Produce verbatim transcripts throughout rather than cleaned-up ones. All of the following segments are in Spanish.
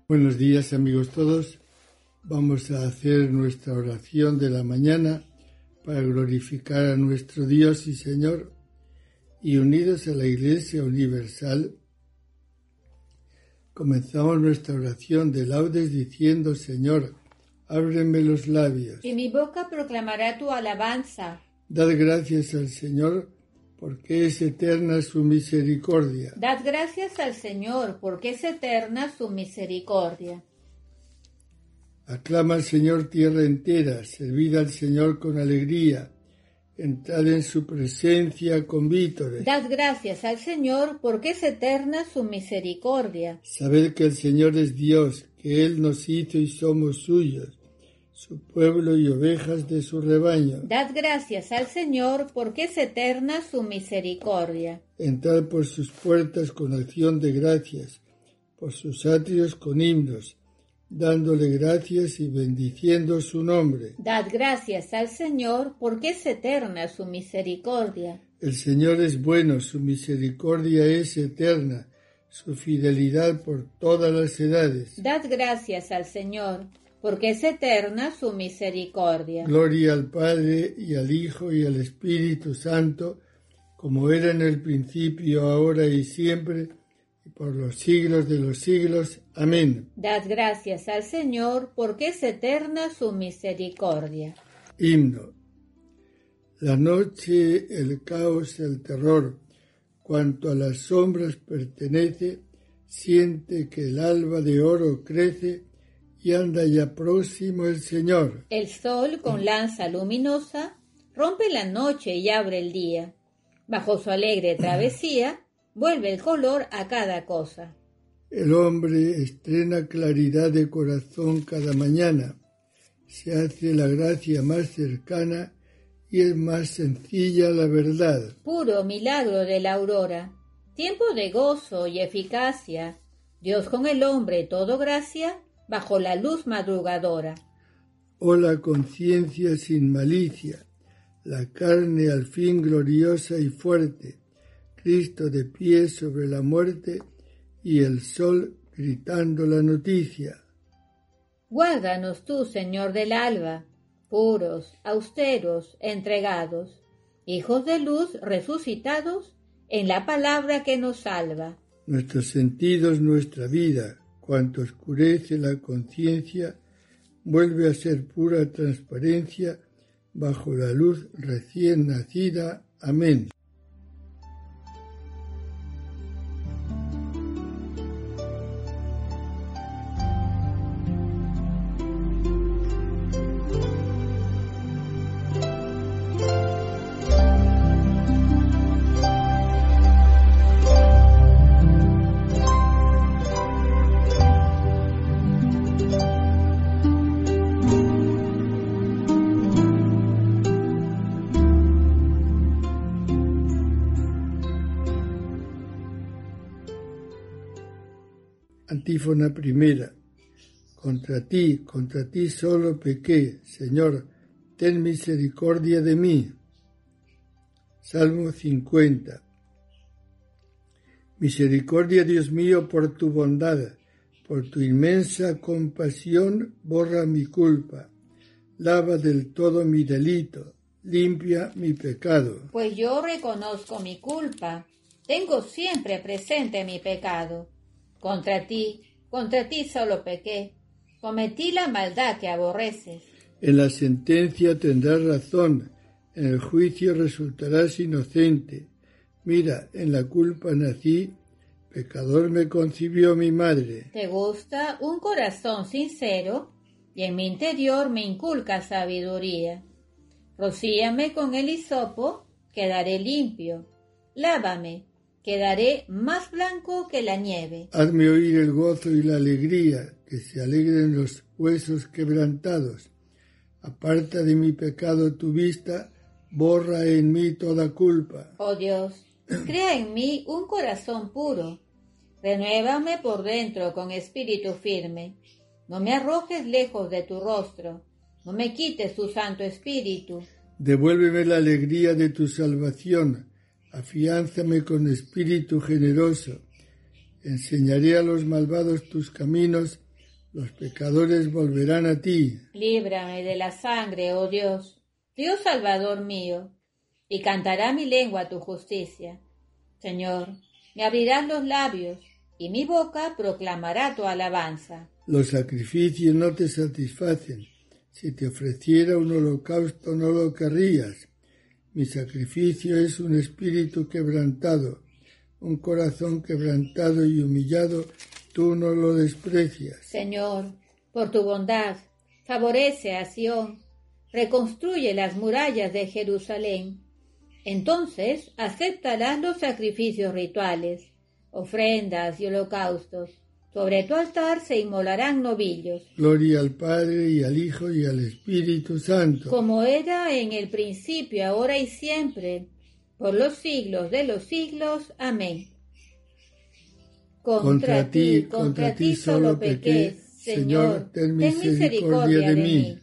Buenos días, amigos todos. Vamos a hacer nuestra oración de la mañana para glorificar a nuestro Dios y Señor, y unidos a la Iglesia Universal, comenzamos nuestra oración de laudes diciendo: Señor, ábreme los labios. Y mi boca proclamará tu alabanza. Dad gracias al Señor, porque es eterna su misericordia. Dad gracias al Señor, porque es eterna su misericordia. Aclama al Señor tierra entera, servid al Señor con alegría, entrad en su presencia con vítores. Dad gracias al Señor, porque es eterna su misericordia. Sabed que el Señor es Dios, que Él nos hizo y somos suyos, su pueblo y ovejas de su rebaño. Dad gracias al Señor, porque es eterna su misericordia. Entrad por sus puertas con acción de gracias, por sus atrios con himnos, dándole gracias y bendiciendo su nombre. Dad gracias al Señor, porque es eterna su misericordia. El Señor es bueno, su misericordia es eterna, su fidelidad por todas las edades. Dad gracias al Señor, porque es eterna su misericordia. Gloria al Padre, y al Hijo, y al Espíritu Santo, como era en el principio, ahora y siempre, y por los siglos de los siglos. Amén. Dad gracias al Señor, porque es eterna su misericordia. Himno. La noche, el caos, el terror, cuanto a las sombras pertenece, siente que el alba de oro crece, y anda ya próximo el Señor. El sol con lanza luminosa rompe la noche y abre el día. Bajo su alegre travesía vuelve el color a cada cosa. El hombre estrena claridad de corazón cada mañana, se hace la gracia más cercana y es más sencilla la verdad. Puro milagro de la aurora, tiempo de gozo y eficacia, Dios con el hombre todo gracia, bajo la luz madrugadora. Oh la conciencia sin malicia, la carne al fin gloriosa y fuerte, Cristo de pie sobre la muerte y el sol gritando la noticia. Guárdanos tú, Señor del alba, puros, austeros, entregados, hijos de luz resucitados en la palabra que nos salva. Nuestros sentidos, nuestra vida, cuanto oscurece la conciencia, vuelve a ser pura transparencia bajo la luz recién nacida. Amén. Antífona primera. Contra ti, contra ti solo pequé, Señor, ten misericordia de mí. Salmo cincuenta. Misericordia, Dios mío, por tu bondad, por tu inmensa compasión, borra mi culpa, lava del todo mi delito, limpia mi pecado. Pues yo reconozco mi culpa, tengo siempre presente mi pecado. Contra ti, contra ti solo pequé, cometí la maldad que aborreces. En la sentencia tendrás razón, en el juicio resultarás inocente. Mira, en la culpa nací, pecador me concibió mi madre. Te gusta un corazón sincero, y en mi interior me inculca sabiduría. Rocíame con el hisopo, quedaré limpio. Lávame, quedaré más blanco que la nieve. Hazme oír el gozo y la alegría, que se alegren los huesos quebrantados. Aparta de mi pecado tu vista, borra en mí toda culpa. Oh Dios, crea en mí un corazón puro. Renuévame por dentro con espíritu firme. No me arrojes lejos de tu rostro. No me quites tu santo espíritu. Devuélveme la alegría de tu salvación. Afiánzame con espíritu generoso. Enseñaré a los malvados tus caminos, Los pecadores volverán a ti. Líbrame de la sangre, oh Dios, Dios Salvador mío, y cantará mi lengua tu justicia. Señor, me abrirás los labios, y mi boca proclamará tu alabanza. Los sacrificios no te satisfacen. Si te ofreciera un holocausto no lo querrías. Mi sacrificio es un espíritu quebrantado, un corazón quebrantado y humillado, tú no lo desprecias. Señor, por tu bondad, favorece a Sión, reconstruye las murallas de Jerusalén. Entonces aceptarás los sacrificios rituales, ofrendas y holocaustos. Sobre tu altar se inmolarán novillos. Gloria al Padre, y al Hijo, y al Espíritu Santo. Como era en el principio, ahora y siempre, por los siglos de los siglos. Amén. Contra, contra ti, contra, contra ti solo pequé. Señor, ten misericordia, ten misericordia de, de mí. mí.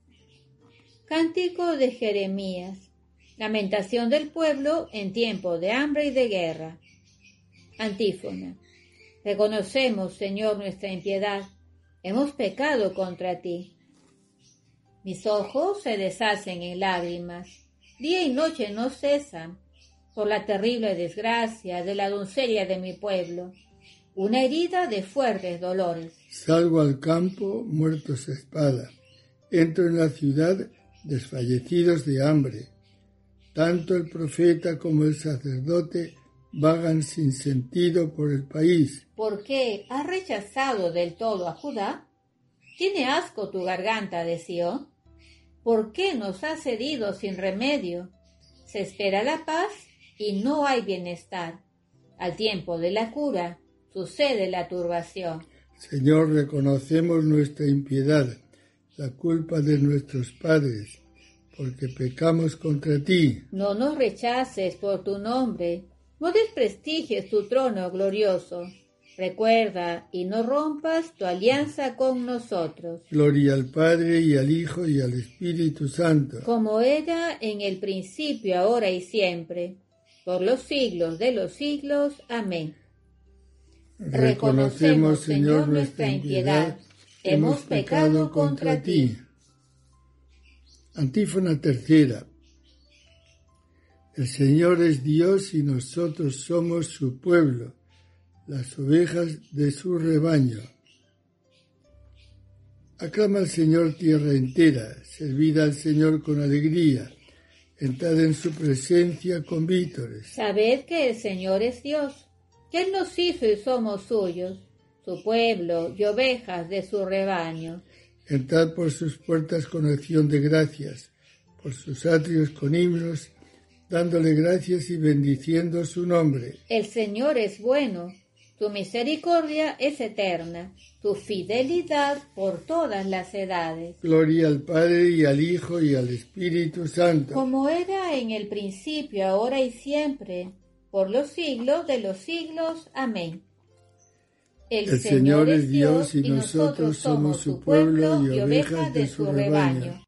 Cántico de Jeremías. Lamentación del pueblo en tiempo de hambre y de guerra. Antífona. Reconocemos, Señor, nuestra impiedad. Hemos pecado contra ti. Mis ojos se deshacen en lágrimas. Día y noche no cesan por la terrible desgracia de la doncella de mi pueblo. Una herida de fuertes dolores. Salgo al campo, muertos a espada. Entro en la ciudad, desfallecidos de hambre. Tanto el profeta como el sacerdote vagan sin sentido por el país. ¿Por qué has rechazado del todo a Judá? ¿Tiene asco tu garganta de Sión? ¿Por qué nos has herido sin remedio? Se espera la paz y no hay bienestar. Al tiempo de la cura sucede la turbación. Señor, reconocemos nuestra impiedad, la culpa de nuestros padres, porque pecamos contra ti. No nos rechaces por tu nombre, no desprestigies tu trono glorioso. Recuerda y no rompas tu alianza con nosotros. Gloria al Padre, y al Hijo, y al Espíritu Santo. Como era en el principio, ahora y siempre, por los siglos de los siglos. Amén. Reconocemos, Señor, nuestra impiedad. Hemos pecado contra ti. Antífona tercera. El Señor es Dios y nosotros somos su pueblo, las ovejas de su rebaño. Aclama al Señor tierra entera, servid al Señor con alegría, entrad en su presencia con vítores. Sabed que el Señor es Dios, que Él nos hizo y somos suyos, su pueblo y ovejas de su rebaño. Entrad por sus puertas con acción de gracias, por sus atrios con himnos, dándole gracias y bendiciendo su nombre. El Señor es bueno, tu misericordia es eterna, tu fidelidad por todas las edades. Gloria al Padre, y al Hijo, y al Espíritu Santo. Como era en el principio, ahora y siempre, por los siglos de los siglos. Amén. El, el Señor es Dios y nosotros somos su pueblo y ovejas de su rebaño.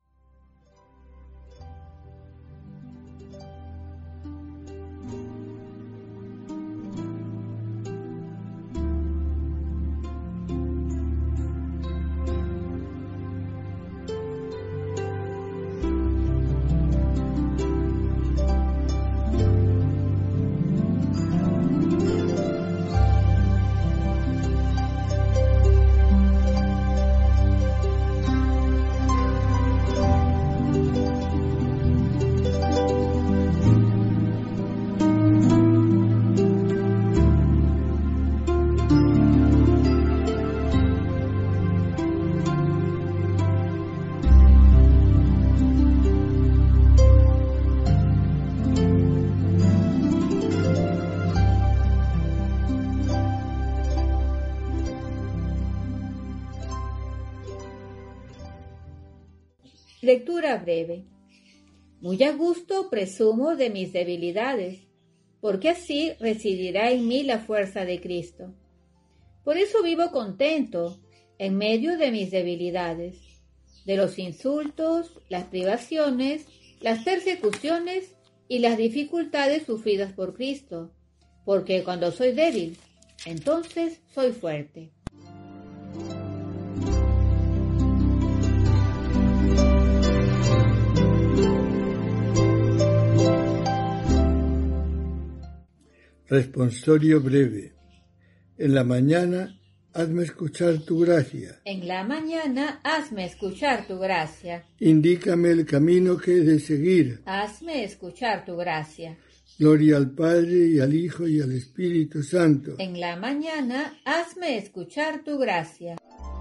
Lectura breve. Muy a gusto presumo de mis debilidades, porque así residirá en mí la fuerza de Cristo. Por eso vivo contento en medio de mis debilidades, de los insultos, las privaciones, las persecuciones y las dificultades sufridas por Cristo, porque cuando soy débil, entonces soy fuerte. Responsorio breve. En la mañana, hazme escuchar tu gracia. En la mañana, hazme escuchar tu gracia. Indícame el camino que he de seguir. Hazme escuchar tu gracia. Gloria al Padre, y al Hijo, y al Espíritu Santo. En la mañana, hazme escuchar tu gracia.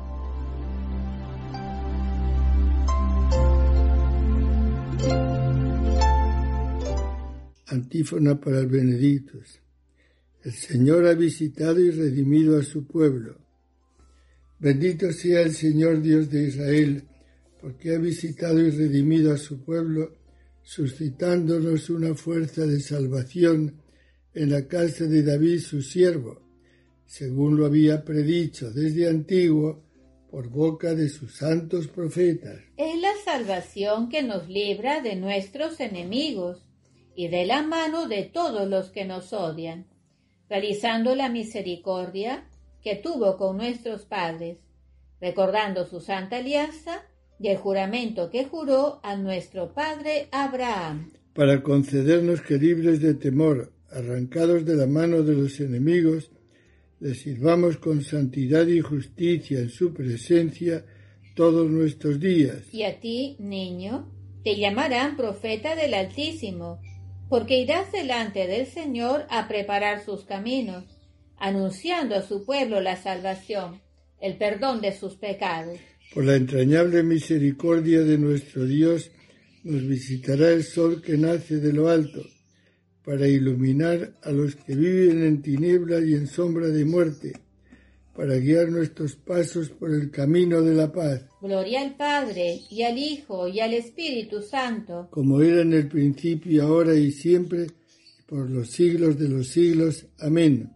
Antífona para el Benedictus. El Señor ha visitado y redimido a su pueblo. Bendito sea el Señor Dios de Israel, porque ha visitado y redimido a su pueblo, suscitándonos una fuerza de salvación en la casa de David su siervo, según lo había predicho desde antiguo por boca de sus santos profetas. Es la salvación que nos libra de nuestros enemigos y de la mano de todos los que nos odian, realizando la misericordia que tuvo con nuestros padres, recordando su santa alianza y el juramento que juró a nuestro padre Abraham. Para concedernos que, libres de temor, arrancados de la mano de los enemigos, le sirvamos con santidad y justicia en su presencia todos nuestros días. Y a ti, niño, te llamarán profeta del Altísimo, porque irás delante del Señor a preparar sus caminos, anunciando a su pueblo la salvación, el perdón de sus pecados. Por la entrañable misericordia de nuestro Dios, nos visitará el sol que nace de lo alto, para iluminar a los que viven en tinieblas y en sombra de muerte, para guiar nuestros pasos por el camino de la paz. Gloria al Padre, y al Hijo, y al Espíritu Santo, como era en el principio, ahora y siempre, y por los siglos de los siglos. Amén.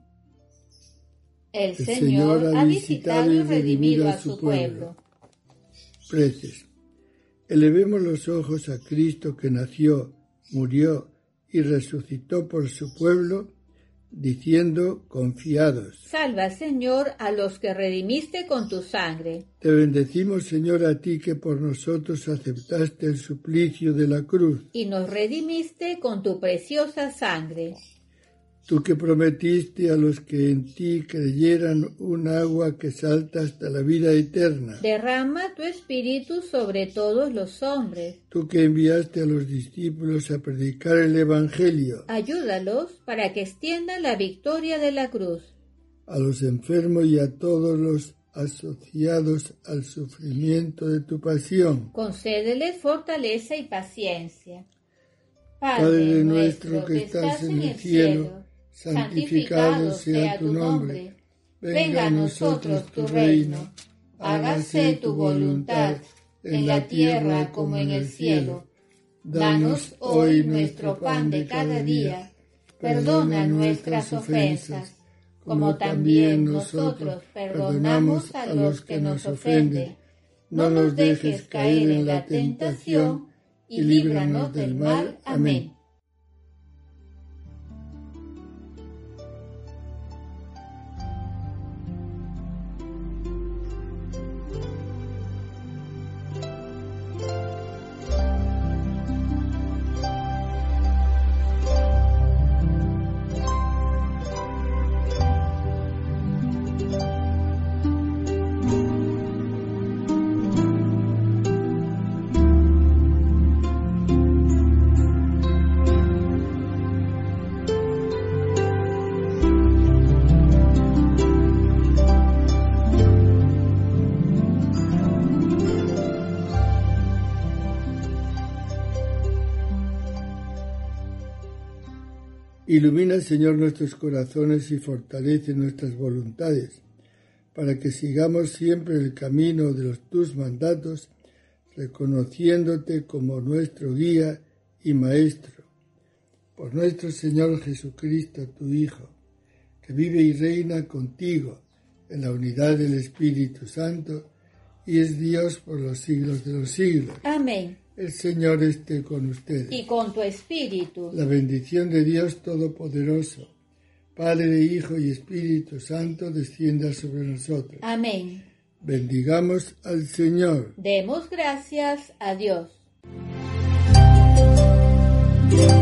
El, el Señor, Señor ha visitado y redimido a su pueblo. Preces. Elevemos los ojos a Cristo, que nació, murió y resucitó por su pueblo, diciendo confiados: Salva, Señor, a los que redimiste con tu sangre. Te bendecimos, Señor, a ti que por nosotros aceptaste el suplicio de la cruz y nos redimiste con tu preciosa sangre. Tú que prometiste a los que en ti creyeran un agua que salta hasta la vida eterna. Derrama tu espíritu sobre todos los hombres. Tú que enviaste a los discípulos a predicar el Evangelio. Ayúdalos para que extiendan la victoria de la cruz. A los enfermos y a todos los asociados al sufrimiento de tu pasión. Concédeles fortaleza y paciencia. Padre, Padre nuestro que estás en el cielo, santificado sea tu nombre, venga a nosotros tu reino, hágase tu voluntad, en la tierra como en el cielo. Danos hoy nuestro pan de cada día, perdona nuestras ofensas, como también nosotros perdonamos a los que nos ofenden. No nos dejes caer en la tentación, y líbranos del mal. Amén. Ilumina, Señor, nuestros corazones y fortalece nuestras voluntades, para que sigamos siempre el camino de los tus mandatos, reconociéndote como nuestro guía y maestro. Por nuestro Señor Jesucristo, tu Hijo, que vive y reina contigo en la unidad del Espíritu Santo, y es Dios por los siglos de los siglos. Amén. El Señor esté con ustedes. Y con tu espíritu. La bendición de Dios Todopoderoso, Padre, Hijo y Espíritu Santo, descienda sobre nosotros. Amén. Bendigamos al Señor. Demos gracias a Dios.